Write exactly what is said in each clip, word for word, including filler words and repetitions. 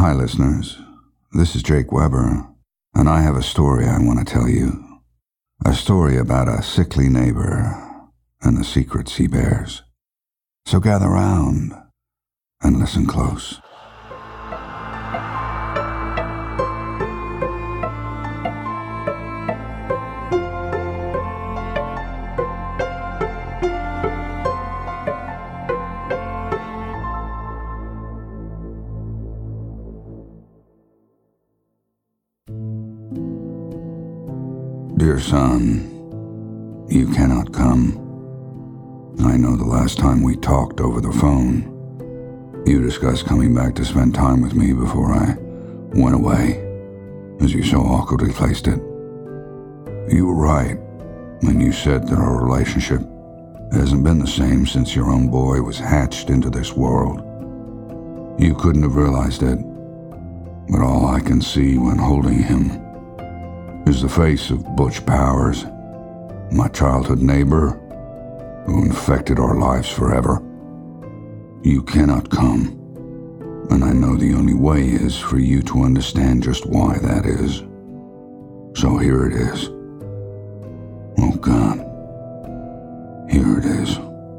Hi, listeners. This is Jake Weber, and I have a story I want to tell you. A story about a sickly neighbor and the secrets he bears. So gather round and listen close. Dear son, you cannot come. I know the last time we talked over the phone, you discussed coming back to spend time with me before I went away, as you so awkwardly placed it. You were right when you said that our relationship hasn't been the same since your own boy was hatched into this world. You couldn't have realized it, but all I can see when holding him is the face of Butch Powers, my childhood neighbor, who infected our lives forever. You cannot come, and I know the only way is for you to understand just why that is. So here it is. Oh God, here it is.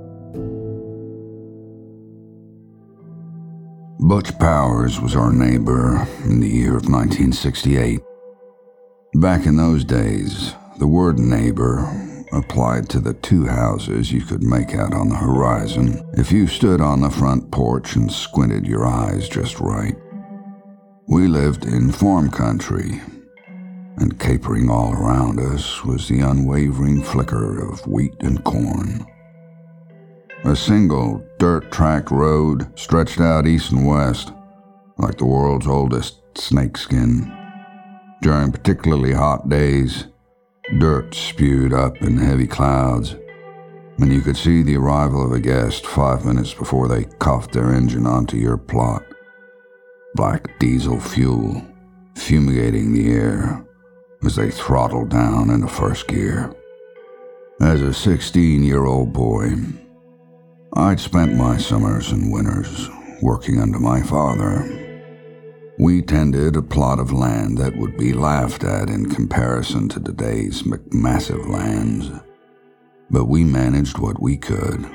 Butch Powers was our neighbor in the year of nineteen sixty-eight. Back in those days, the word neighbor applied to the two houses you could make out on the horizon if you stood on the front porch and squinted your eyes just right. We lived in farm country, and capering all around us was the unwavering flicker of wheat and corn. A single dirt-track road stretched out east and west, like the world's oldest snakeskin. During particularly hot days, dirt spewed up in heavy clouds, and you could see the arrival of a guest five minutes before they coughed their engine onto your plot. Black diesel fuel fumigating the air as they throttled down into first gear. As a sixteen-year-old boy, I'd spent my summers and winters working under my father. We tended a plot of land that would be laughed at in comparison to today's McMassive lands, but we managed what we could.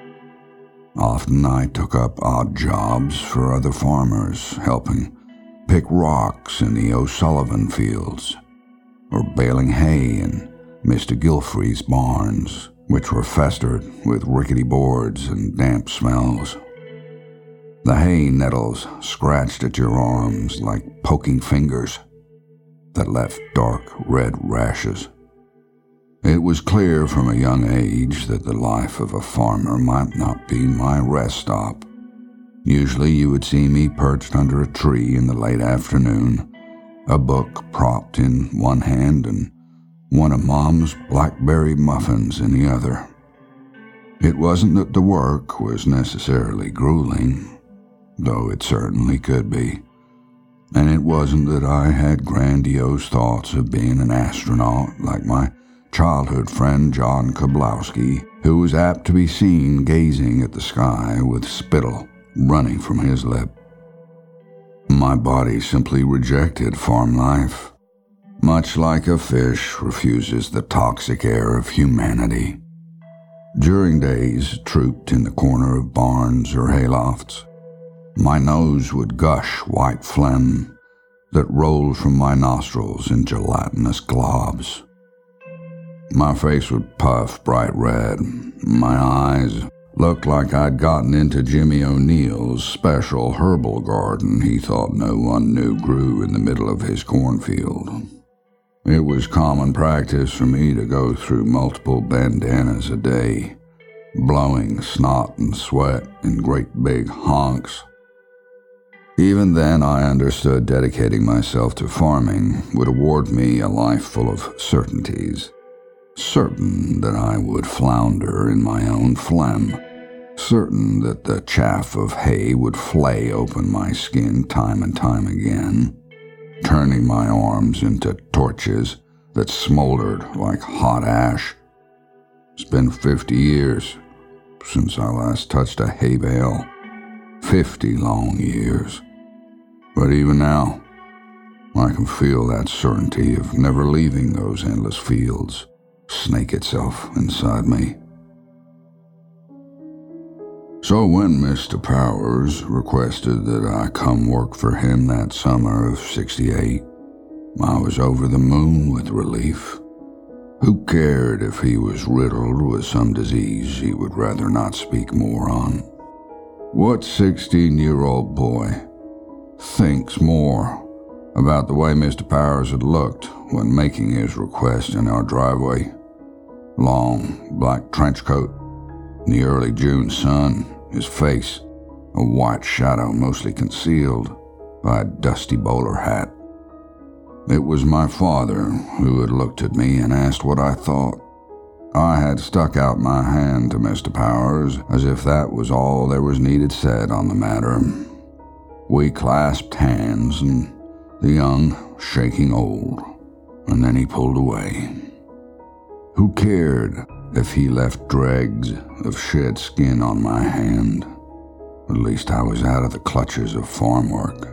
Often I took up odd jobs for other farmers, helping pick rocks in the O'Sullivan fields, or baling hay in Mister Gilfrey's barns, which were festered with rickety boards and damp smells. The hay nettles scratched at your arms like poking fingers that left dark red rashes. It was clear from a young age that the life of a farmer might not be my rest stop. Usually you would see me perched under a tree in the late afternoon, a book propped in one hand and one of Mom's blackberry muffins in the other. It wasn't that the work was necessarily grueling, though it certainly could be. And it wasn't that I had grandiose thoughts of being an astronaut like my childhood friend John Koblowski, who was apt to be seen gazing at the sky with spittle running from his lip. My body simply rejected farm life, much like a fish refuses the toxic air of humanity. During days trooped in the corner of barns or haylofts, my nose would gush white phlegm that rolled from my nostrils in gelatinous globs. My face would puff bright red. My eyes looked like I'd gotten into Jimmy O'Neill's special herbal garden he thought no one knew grew in the middle of his cornfield. It was common practice for me to go through multiple bandanas a day, blowing snot and sweat in great big honks. Even then, I understood dedicating myself to farming would award me a life full of certainties. Certain that I would flounder in my own phlegm. Certain that the chaff of hay would flay open my skin time and time again, turning my arms into torches that smoldered like hot ash. It's been fifty years since I last touched a hay bale. Fifty long years. But even now, I can feel that certainty of never leaving those endless fields snake itself inside me. So when Mister Powers requested that I come work for him that summer of sixty-eight, I was over the moon with relief. Who cared if he was riddled with some disease he would rather not speak more on? What sixteen-year-old boy thinks more about the way Mister Powers had looked when making his request in our driveway? Long, black trench coat, in the early June sun, his face a white shadow mostly concealed by a dusty bowler hat. It was my father who had looked at me and asked what I thought. I had stuck out my hand to Mister Powers as if that was all there was needed said on the matter. We clasped hands, and the young shaking old, and then he pulled away. Who cared if he left dregs of shed skin on my hand? At least I was out of the clutches of farm work.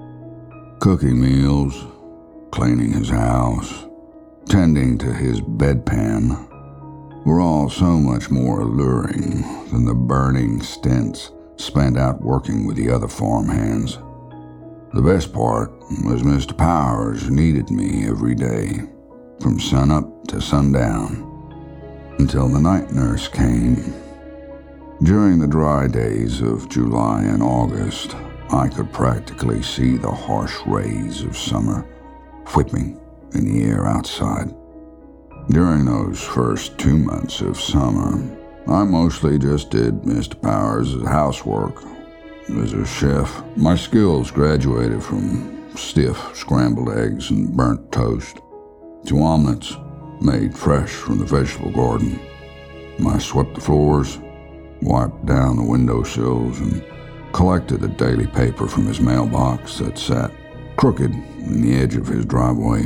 Cooking meals, cleaning his house, tending to his bedpan were all so much more alluring than the burning stints spent out working with the other farm hands. The best part was Mister Powers needed me every day, from sunup to sundown, until the night nurse came. During the dry days of July and August, I could practically see the harsh rays of summer whipping in the air outside. During those first two months of summer, I mostly just did Mister Powers' housework. As a chef, my skills graduated from stiff scrambled eggs and burnt toast to omelets made fresh from the vegetable garden. I swept the floors, wiped down the windowsills, and collected a daily paper from his mailbox that sat crooked in the edge of his driveway.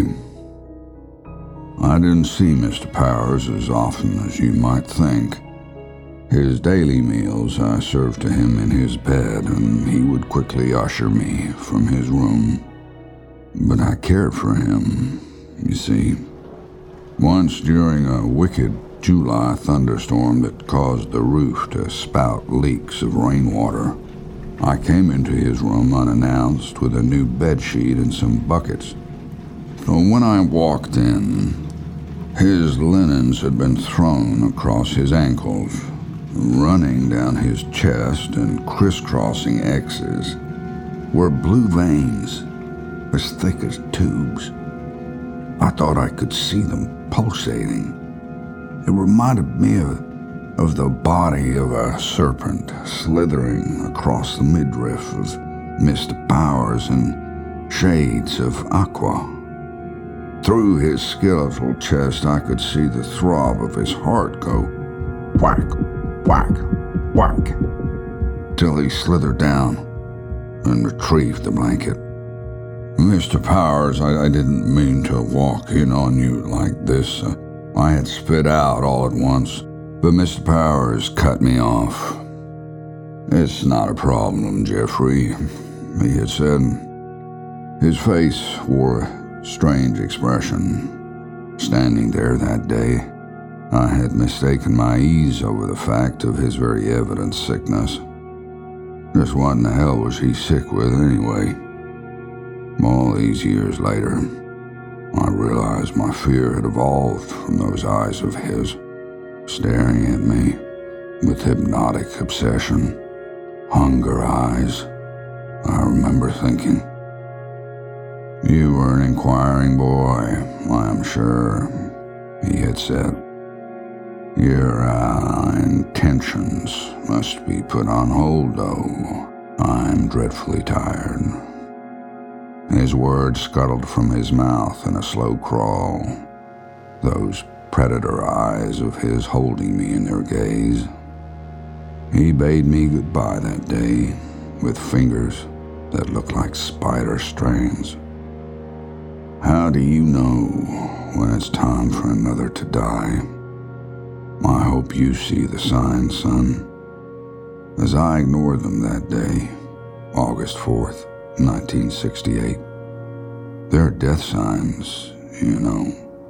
I didn't see Mister Powers as often as you might think. His daily meals I served to him in his bed, and he would quickly usher me from his room. But I cared for him, you see. Once during a wicked July thunderstorm that caused the roof to spout leaks of rainwater, I came into his room unannounced with a new bedsheet and some buckets. So when I walked in, his linens had been thrown across his ankles. Running down his chest and crisscrossing X's were blue veins as thick as tubes. I thought I could see them pulsating. It reminded me of, of the body of a serpent slithering across the midriff of Mister Powers in shades of aqua. Through his skeletal chest, I could see the throb of his heart go whack, whack, whack, till he slithered down and retrieved the blanket. Mister Powers, I, I didn't mean to walk in on you like this. Uh, I had spit out all at once, but Mister Powers cut me off. It's not a problem, Jeffrey, he had said. His face wore a strange expression. Standing there that day, I had mistaken my ease over the fact of his very evident sickness. Just what in the hell was he sick with anyway? All these years later, I realized my fear had evolved from those eyes of his, staring at me with hypnotic obsession. Hunger eyes, I remember thinking. You were an inquiring boy, I am sure, he had said. Your uh, intentions must be put on hold, though. I'm dreadfully tired. His words scuttled from his mouth in a slow crawl, those predator eyes of his holding me in their gaze. He bade me goodbye that day with fingers that looked like spider strands. How do you know when it's time for another to die? I hope you see the signs, son, as I ignored them that day, August fourth. nineteen sixty-eight. They're death signs, you know.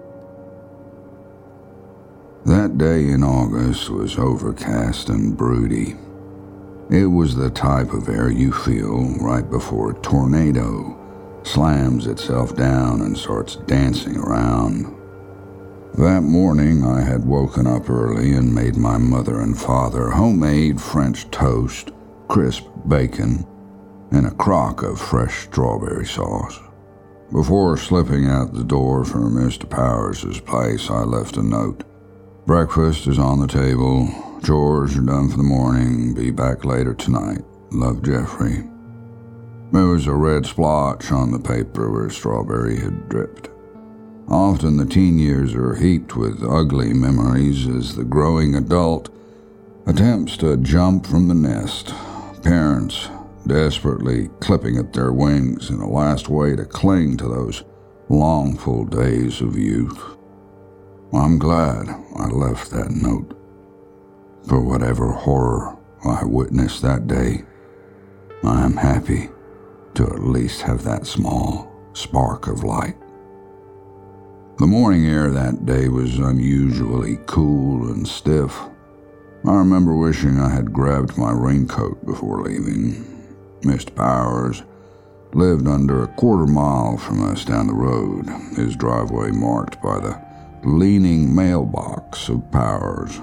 That day in August was overcast and broody. It was the type of air you feel right before a tornado slams itself down and starts dancing around. That morning I had woken up early and made my mother and father homemade French toast, crisp bacon, and a crock of fresh strawberry sauce. Before slipping out the door for Mister Powers' place, I left a note. Breakfast is on the table. Chores are done for the morning. Be back later tonight. Love, Jeffrey. There was a red splotch on the paper where strawberry had dripped. Often the teen years are heaped with ugly memories as the growing adult attempts to jump from the nest. Parents desperately clipping at their wings in a last way to cling to those longful days of youth. I'm glad I left that note. For whatever horror I witnessed that day, I am happy to at least have that small spark of light. The morning air that day was unusually cool and stiff. I remember wishing I had grabbed my raincoat before leaving. Mister Powers lived under a quarter mile from us down the road, his driveway marked by the leaning mailbox of Powers.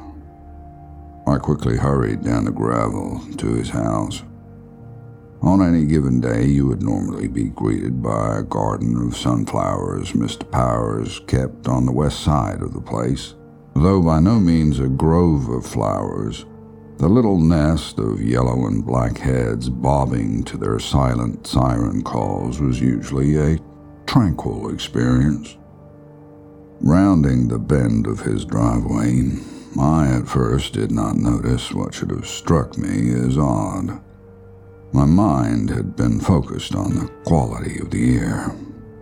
I quickly hurried down the gravel to his house. On any given day, you would normally be greeted by a garden of sunflowers Mister Powers kept on the west side of the place. Though by no means a grove of flowers, the little nest of yellow and black heads bobbing to their silent siren calls was usually a tranquil experience. Rounding the bend of his driveway, I at first did not notice what should have struck me as odd. My mind had been focused on the quality of the air.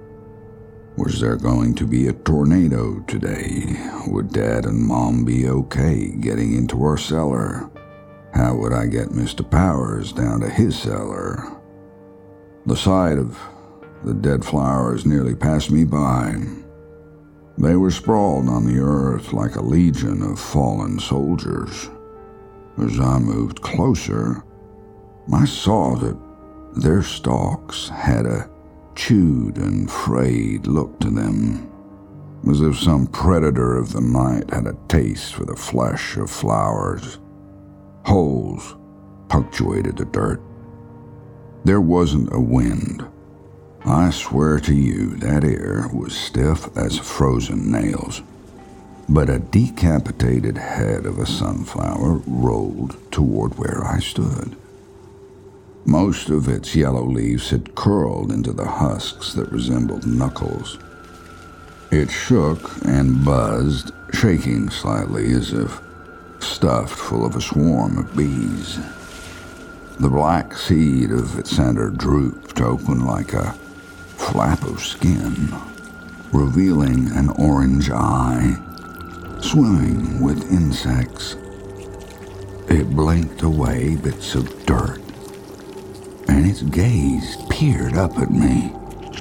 Was there going to be a tornado today? Would Dad and Mom be okay getting into our cellar? How would I get Mister Powers down to his cellar? The sight of the dead flowers nearly passed me by. They were sprawled on the earth like a legion of fallen soldiers. As I moved closer, I saw that their stalks had a chewed and frayed look to them, as if some predator of the night had a taste for the flesh of flowers. Holes punctuated the dirt. There wasn't a wind. I swear to you that air was stiff as frozen nails. But a decapitated head of a sunflower rolled toward where I stood. Most of its yellow leaves had curled into the husks that resembled knuckles. It shook and buzzed, shaking slightly as if stuffed full of a swarm of bees. The black seed of its center drooped open like a flap of skin, revealing an orange eye swimming with insects. It blinked away bits of dirt, and its gaze peered up at me.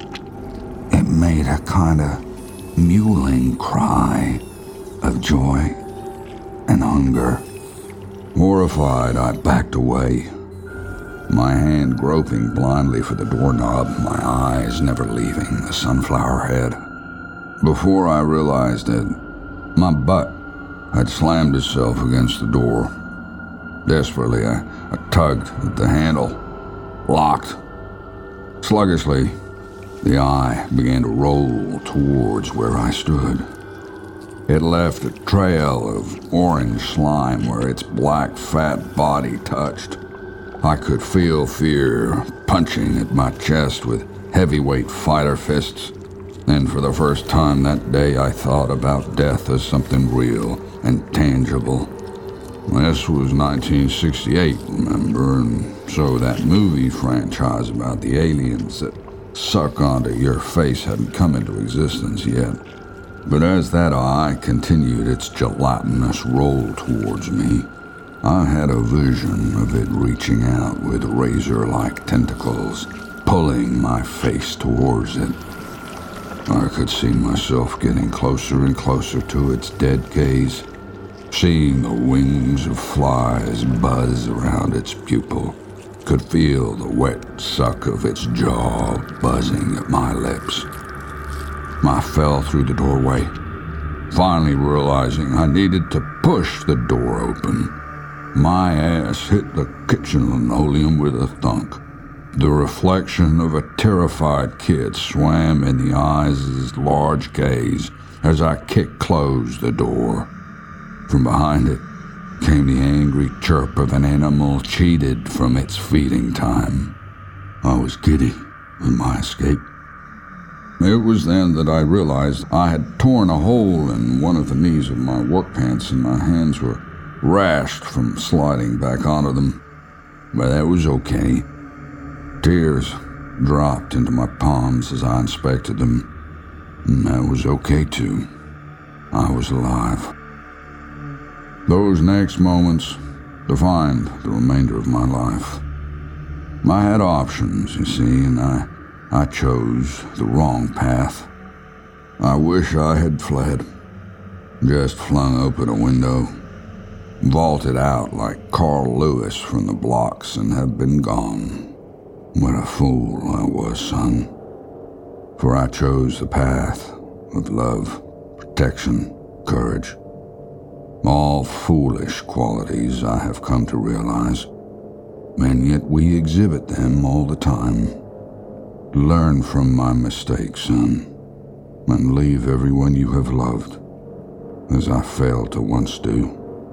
It made a kind of mewling cry of joy and hunger. Horrified, I backed away, my hand groping blindly for the doorknob, my eyes never leaving the sunflower head. Before I realized it, my butt had slammed itself against the door. Desperately, I, I tugged at the handle. Locked. Sluggishly, the eye began to roll towards where I stood. It left a trail of orange slime where its black, fat body touched. I could feel fear punching at my chest with heavyweight fighter fists, and for the first time that day I thought about death as something real and tangible. This was nineteen sixty-eight, remember, and so that movie franchise about the aliens that suck onto your face hadn't come into existence yet. But as that eye continued its gelatinous roll towards me, I had a vision of it reaching out with razor-like tentacles pulling my face towards it. I could see myself getting closer and closer to its dead gaze, seeing the wings of flies buzz around its pupil, could feel the wet suck of its jaw buzzing at my lips. I fell through the doorway, finally realizing I needed to push the door open. My ass hit the kitchen linoleum with a thunk. The reflection of a terrified kid swam in the eyes' large gaze as I kicked closed the door. From behind it came the angry chirp of an animal cheated from its feeding time. I was giddy with my escape. It was then that I realized I had torn a hole in one of the knees of my work pants and my hands were rashed from sliding back onto them. But that was okay. Tears dropped into my palms as I inspected them, and that was okay too. I was alive. Those next moments defined the remainder of my life. I had options, you see, and I, I chose the wrong path. I wish I had fled, just flung open a window, vaulted out like Carl Lewis from the blocks and have been gone. What a fool I was, son. For I chose the path of love, protection, courage. All foolish qualities I have come to realize, and yet we exhibit them all the time. Learn from my mistakes, son, and leave everyone you have loved, as I failed to once do.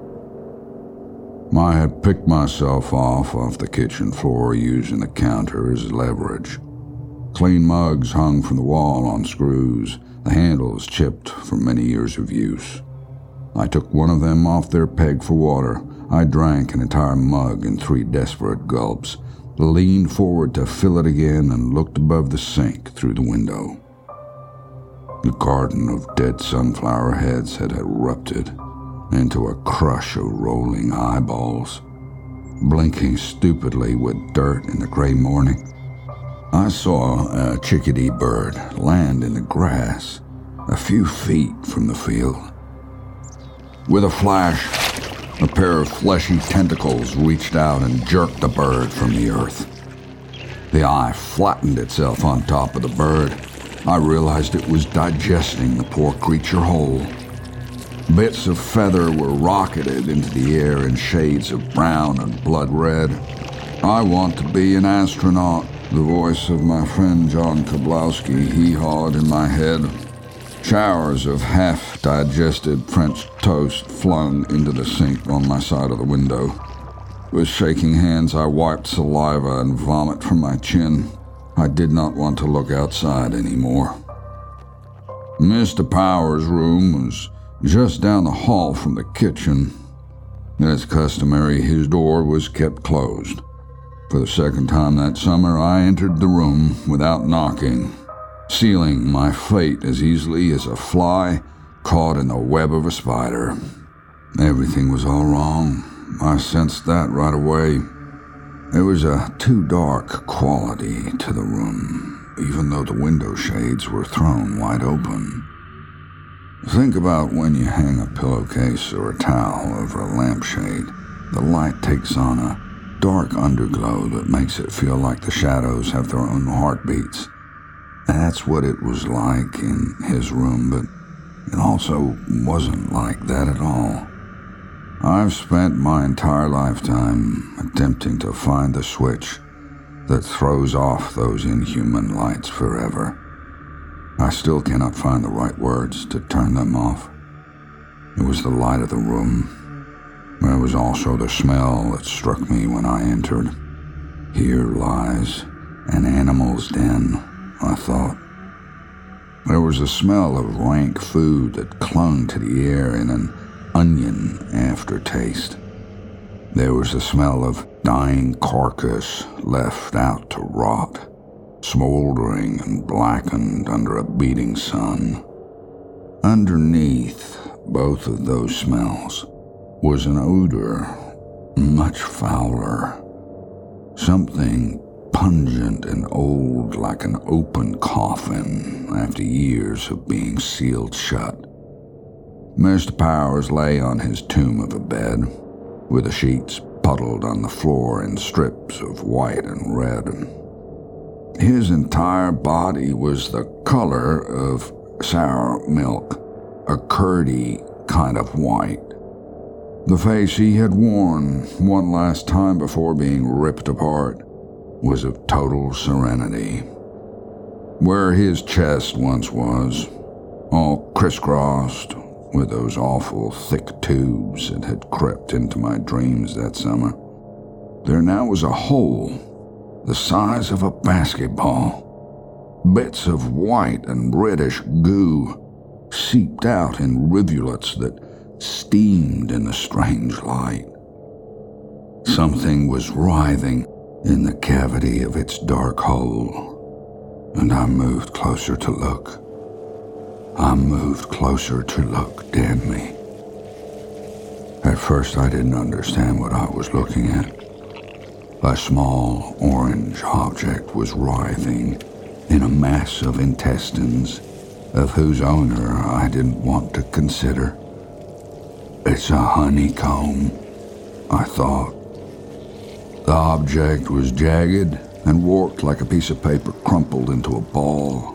I had picked myself off off the kitchen floor using the counter as leverage. Clean mugs hung from the wall on screws, the handles chipped from many years of use. I took one of them off their peg for water. I drank an entire mug in three desperate gulps, leaned forward to fill it again, and looked above the sink through the window. The garden of dead sunflower heads had erupted into a crush of rolling eyeballs, blinking stupidly with dirt in the gray morning. I saw a chickadee bird land in the grass a few feet from the field. With a flash, a pair of fleshy tentacles reached out and jerked the bird from the earth. The eye flattened itself on top of the bird. I realized it was digesting the poor creature whole. Bits of feather were rocketed into the air in shades of brown and blood red. I want to be an astronaut, the voice of my friend John Kablowski hee-hawed in my head. Showers of half-digested French toast flung into the sink on my side of the window. With shaking hands, I wiped saliva and vomit from my chin. I did not want to look outside anymore. Mister Powers' room was just down the hall from the kitchen. As customary, his door was kept closed. For the second time that summer, I entered the room without knocking, sealing my fate as easily as a fly caught in the web of a spider. Everything was all wrong. I sensed that right away. There was a too dark quality to the room, even though the window shades were thrown wide open. Think about when you hang a pillowcase or a towel over a lampshade. The light takes on a dark underglow that makes it feel like the shadows have their own heartbeats. That's what it was like in his room, but it also wasn't like that at all. I've spent my entire lifetime attempting to find the switch that throws off those inhuman lights forever. I still cannot find the right words to turn them off. It was the light of the room. There was also the smell that struck me when I entered. Here lies an animal's den, I thought. There was a smell of rank food that clung to the air in an onion aftertaste. There was the smell of dying carcass left out to rot, smoldering and blackened under a beating sun. Underneath both of those smells was an odor much fouler, something pungent and old like an open coffin after years of being sealed shut. Mister Powers lay on his tomb of a bed, with the sheets puddled on the floor in strips of white and red. His entire body was the color of sour milk, a curdy kind of white. The face he had worn one last time before being ripped apart was of total serenity. Where his chest once was, all crisscrossed with those awful thick tubes that had crept into my dreams that summer, there now was a hole the size of a basketball. Bits of white and reddish goo seeped out in rivulets that steamed in the strange light. Something was writhing in the cavity of its dark hole, and I moved closer to look. I moved closer to look, damn me. At first I didn't understand what I was looking at. A small orange object was writhing in a mass of intestines of whose owner I didn't want to consider. It's a honeycomb, I thought. The object was jagged and warped like a piece of paper crumpled into a ball.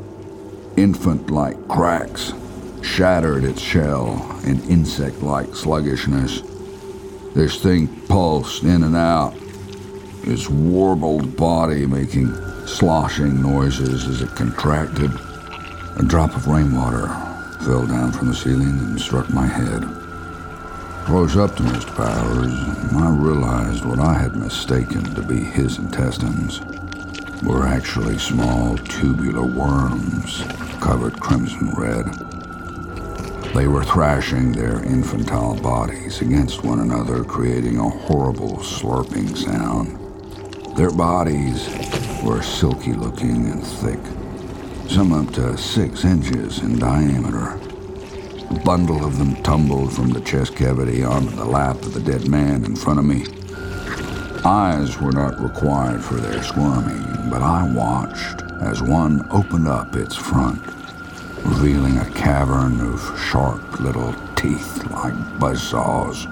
Infant-like cracks shattered its shell in insect-like sluggishness. This thing pulsed in and out, its warbled body making sloshing noises as it contracted. A drop of rainwater fell down from the ceiling and struck my head. Close up to Mister Powers, I realized what I had mistaken to be his intestines were actually small tubular worms covered crimson red. They were thrashing their infantile bodies against one another, creating a horrible slurping sound. Their bodies were silky looking and thick, some up to six inches in diameter. A bundle of them tumbled from the chest cavity onto the lap of the dead man in front of me. Eyes were not required for their squirming, but I watched as one opened up its front, revealing a cavern of sharp little teeth like buzzsaws.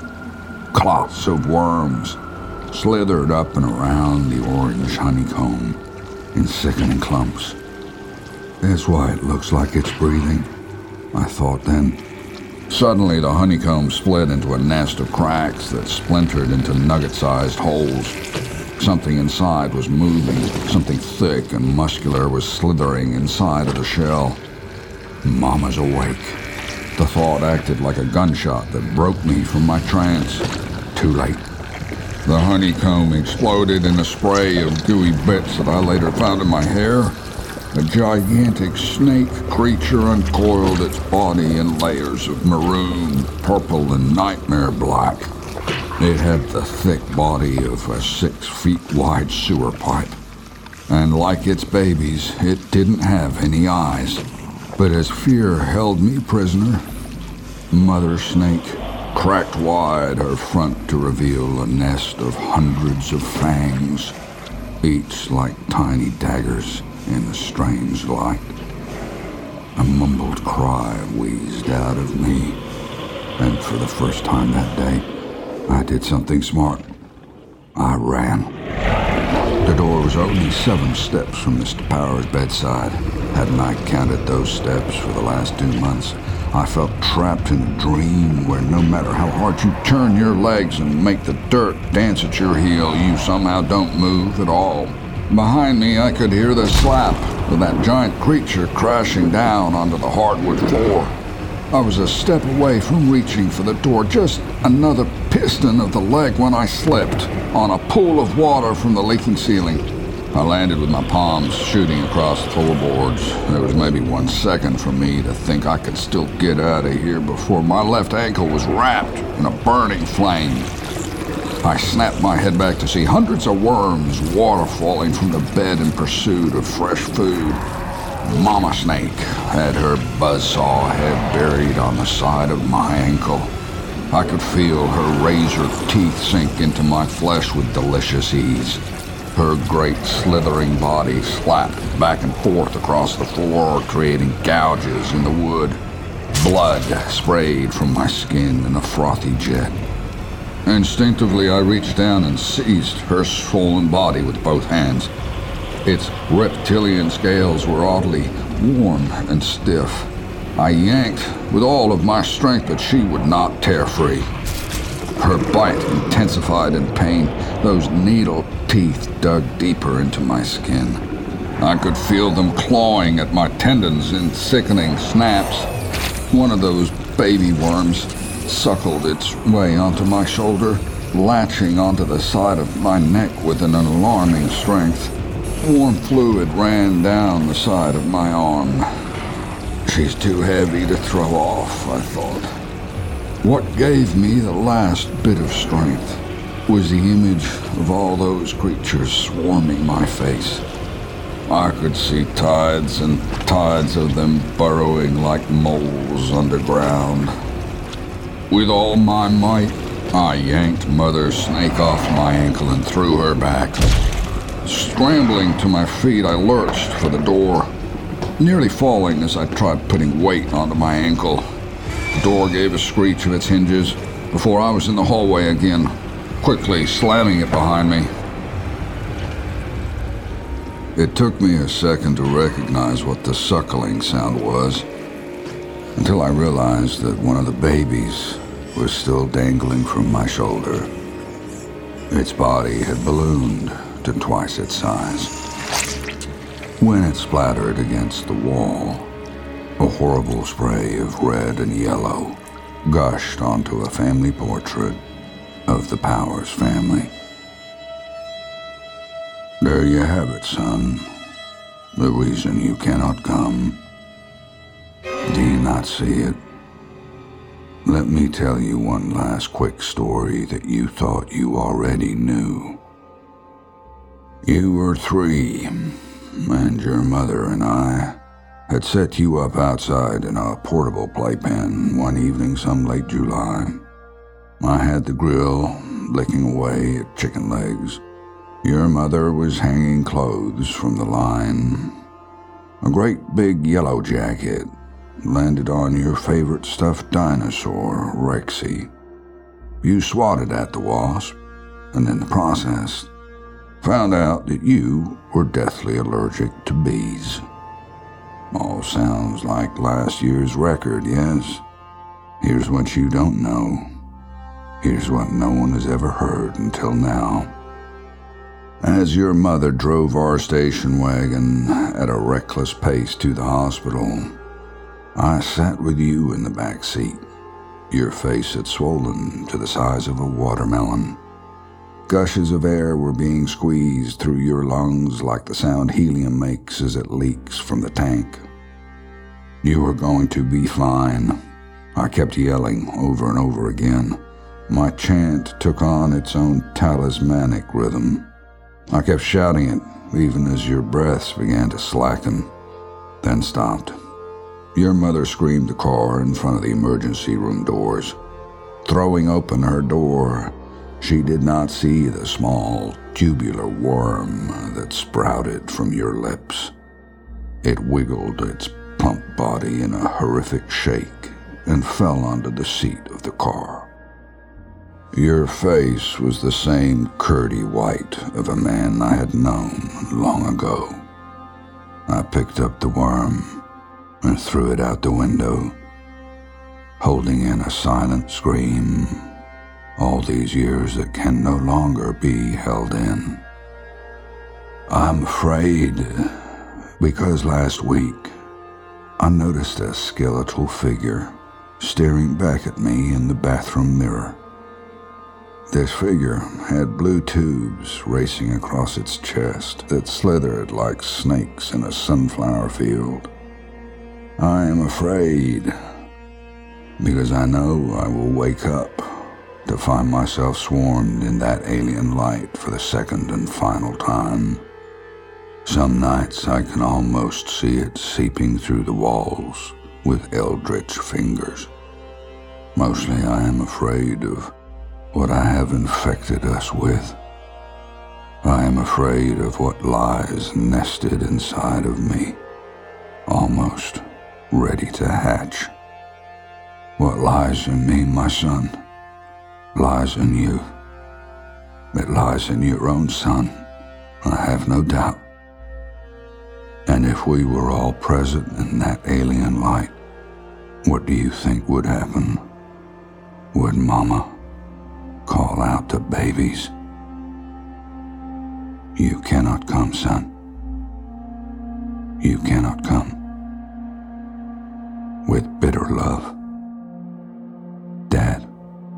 Clots of worms slithered up and around the orange honeycomb in sickening clumps. That's why it looks like it's breathing, I thought then. Suddenly, the honeycomb split into a nest of cracks that splintered into nugget-sized holes. Something inside was moving. Something thick and muscular was slithering inside of the shell. Mama's awake. The thought acted like a gunshot that broke me from my trance. Too late. The honeycomb exploded in a spray of gooey bits that I later found in my hair. A gigantic snake creature uncoiled its body in layers of maroon, purple, and nightmare black. It had the thick body of a six-feet-wide sewer pipe. And like its babies, it didn't have any eyes. But as fear held me prisoner, Mother Snake cracked wide her front to reveal a nest of hundreds of fangs, each like tiny daggers in the strange light. A mumbled cry wheezed out of me, and for the first time that day, I did something smart. I ran. The door was only seven steps from Mister Powers' bedside. Hadn't I counted those steps for the last two months? I felt trapped in a dream where no matter how hard you turn your legs and make the dirt dance at your heel, you somehow don't move at all. Behind me, I could hear the slap of that giant creature crashing down onto the hardwood floor. I was a step away from reaching for the door, just another piston of the leg when I slipped on a pool of water from the leaking ceiling. I landed with my palms shooting across the floorboards. There was maybe one second for me to think I could still get out of here before my left ankle was wrapped in a burning flame. I snapped my head back to see hundreds of worms waterfalling from the bed in pursuit of fresh food. Mama Snake had her buzzsaw head buried on the side of my ankle. I could feel her razor teeth sink into my flesh with delicious ease. Her great slithering body slapped back and forth across the floor, creating gouges in the wood. Blood sprayed from my skin in a frothy jet. Instinctively, I reached down and seized her swollen body with both hands. Its reptilian scales were oddly warm and stiff. I yanked with all of my strength, but she would not tear free. Her bite intensified in pain. Those needle teeth dug deeper into my skin. I could feel them clawing at my tendons in sickening snaps. One of those baby worms suckled its way onto my shoulder, latching onto the side of my neck with an alarming strength. Warm fluid ran down the side of my arm. She's too heavy to throw off, I thought. What gave me the last bit of strength was the image of all those creatures swarming my face. I could see tides and tides of them burrowing like moles underground. With all my might, I yanked Mother Snake off my ankle and threw her back. Scrambling to my feet, I lurched for the door, nearly falling as I tried putting weight onto my ankle. The door gave a screech of its hinges before I was in the hallway again, quickly slamming it behind me. It took me a second to recognize what the suckling sound was, until I realized that one of the babies was still dangling from my shoulder. Its body had ballooned to twice its size. When it splattered against the wall, a horrible spray of red and yellow gushed onto a family portrait of the Powers family. There you have it, son. The reason you cannot come. Do you not see it? Let me tell you one last quick story that you thought you already knew. You were three, and your mother and I had set you up outside in a portable playpen one evening some late July. I had the grill, licking away at chicken legs. Your mother was hanging clothes from the line. A great big yellow jacket landed on your favorite stuffed dinosaur, Rexy. You swatted at the wasp, and in the process, found out that you were deathly allergic to bees. All sounds like last year's record, yes? Here's what you don't know. Here's what no one has ever heard until now. As your mother drove our station wagon at a reckless pace to the hospital, I sat with you in the back seat. Your face had swollen to the size of a watermelon. Gushes of air were being squeezed through your lungs like the sound helium makes as it leaks from the tank. You were going to be fine. I kept yelling over and over again. My chant took on its own talismanic rhythm. I kept shouting it, even as your breaths began to slacken, then stopped. Your mother screamed the car in front of the emergency room doors. Throwing open her door, she did not see the small, tubular worm that sprouted from your lips. It wiggled its plump body in a horrific shake and fell onto the seat of the car. Your face was the same curdy white of a man I had known long ago. I picked up the worm and threw it out the window, holding in a silent scream, all these years that can no longer be held in. I'm afraid because last week I noticed a skeletal figure staring back at me in the bathroom mirror. This figure had blue tubes racing across its chest that slithered like snakes in a sunflower field. I am afraid because I know I will wake up to find myself swarmed in that alien light for the second and final time. Some nights I can almost see it seeping through the walls with eldritch fingers. Mostly I am afraid of what I have infected us with. I am afraid of what lies nested inside of me, almost ready to hatch. What lies in me, my son, lies in you. It lies in your own son, I have no doubt. And if we were all present in that alien light, what do you think would happen? Would Mama call out to babies? You cannot come, son. You cannot come. With bitter love, Dad.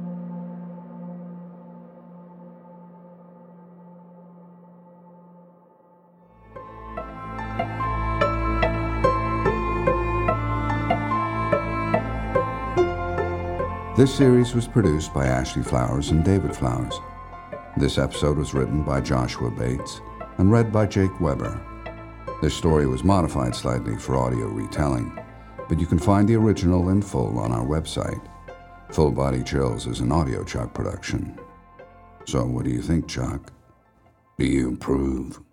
This series was produced by Ashley Flowers and David Flowers. This episode was written by Joshua Bates and read by Jake Weber. This story was modified slightly for audio retelling, but you can find the original in full on our website. Full Body Chills is an Audio Chuck production. So what do you think, Chuck? Do you approve?